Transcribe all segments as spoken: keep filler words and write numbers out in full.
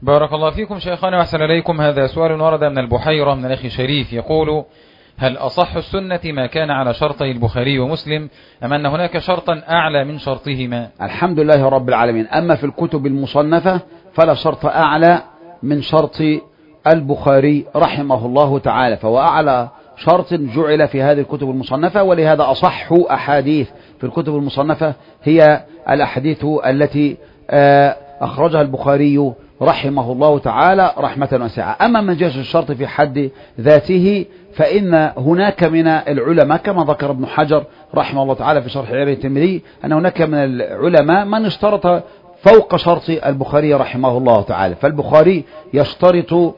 بارك الله فيكم شيخنا وأحسن إليكم. هذا سؤال ورد من البحيرة من الأخ شريف يقول: هل أصح السنة ما كان على شرطي البخاري ومسلم أم أن هناك شرطا أعلى من شرطهما؟ الحمد لله رب العالمين. أما في الكتب المصنفة فلا شرط أعلى من شرط البخاري رحمه الله تعالى، فهو أعلى شرط جعل في هذه الكتب المصنفة، ولهذا أصح أحاديث في الكتب المصنفة هي الأحاديث التي أخرجها البخاري رحمه الله تعالى رحمة واسعة. أما من جهة الشرط في حد ذاته فإن هناك من العلماء كما ذكر ابن حجر رحمه الله تعالى في شرح علل الترمذي أن هناك من العلماء من اشترط فوق شرط البخاري رحمه الله تعالى، فالبخاري يشترط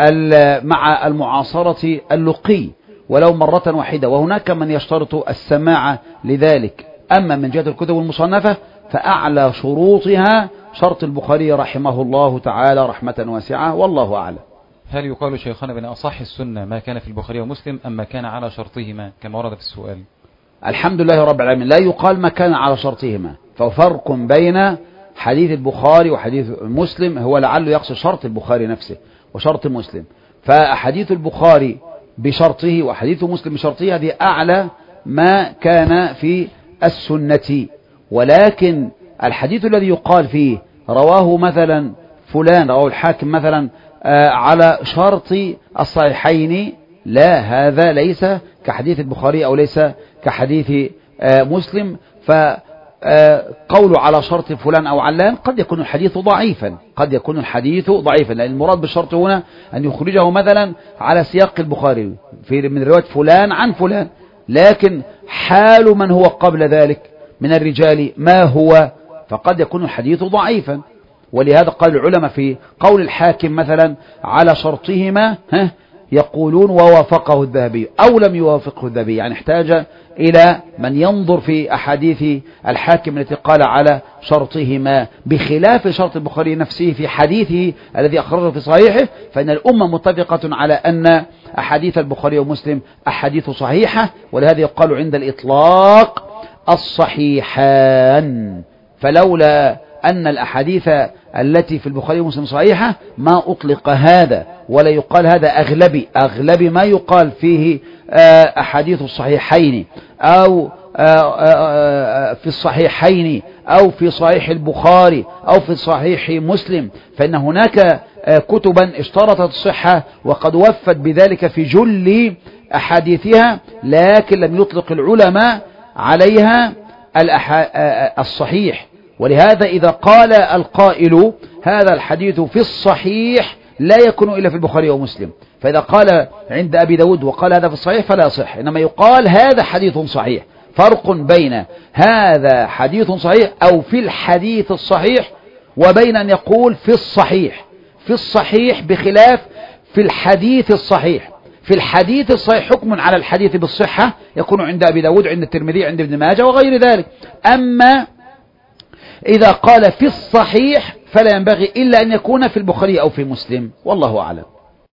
مع المعاصرة اللقي ولو مرة واحدة، وهناك من يشترط السماع لذلك. أما من جهة الكتب المصنفة فأعلى شروطها شرط البخاري رحمه الله تعالى رحمة واسعة، والله أعلم. هل يقال شيخنا بأن أصح السنة ما كان في البخاري ومسلم أم ما كان على شرطهما كما ورد في السؤال؟ الحمد لله رب العالمين، لا يقال ما كان على شرطهما، ففرق بين حديث البخاري وحديث مسلم، هو لعله يقصد شرط البخاري نفسه وشرط مسلم، فحديث البخاري بشرطه وحديث مسلم بشرطه هذه أعلى ما كان في السنة. ولكن الحديث الذي يقال فيه رواه مثلا فلان، رواه الحاكم مثلا آه على شرط الصحيحين، لا، هذا ليس كحديث البخاري أو ليس كحديث آه مسلم، فقوله على شرط فلان أو علان قد يكون الحديث ضعيفا، قد يكون الحديث ضعيفا، لأن المراد بالشرط هنا أن يخرجه مثلا على سياق البخاري في من رواية فلان عن فلان، لكن حال من هو قبل ذلك من الرجال ما هو، فقد يكون الحديث ضعيفا. ولهذا قال العلماء في قول الحاكم مثلا على شرطهما ها يقولون ووافقه الذهبي أو لم يوافقه الذهبي، يعني احتاج إلى من ينظر في أحاديث الحاكم التي قال على شرطهما، بخلاف شرط البخاري نفسه في حديثه الذي أخرجه في صحيحه، فإن الأمة متفقة على أن أحاديث البخاري ومسلم أحاديث صحيحة، ولهذا يقال عند الإطلاق الصحيحان، فلولا أن الأحاديث التي في البخاري ومسلم صحيحة ما أطلق هذا، ولا يقال هذا أغلبي أغلبي ما يقال فيه أحاديث الصحيحين أو في الصحيحين أو في صحيح البخاري أو في صحيح مسلم، فإن هناك كتبا اشترطت الصحة وقد وفت بذلك في جل أحاديثها، لكن لم يطلق العلماء عليها الصحيح. ولهذا إذا قال القائل هذا الحديث في الصحيح لا يكون إلا في البخاري ومسلم، فإذا قال عند أبي داود وقال هذا في الصحيح فلا صح، إنما يقال هذا حديث صحيح. فرق بين هذا حديث صحيح أو في الحديث الصحيح وبين أن يقول في الصحيح. في الصحيح بخلاف في الحديث الصحيح. في الحديث الصحيح حكم على الحديث بالصحة يكون عند أبي داود عند الترمذي عند ابن ماجه وغير ذلك. أما إذا قال في الصحيح فلا ينبغي إلا أن يكون في البخاري أو في مسلم، والله أعلم.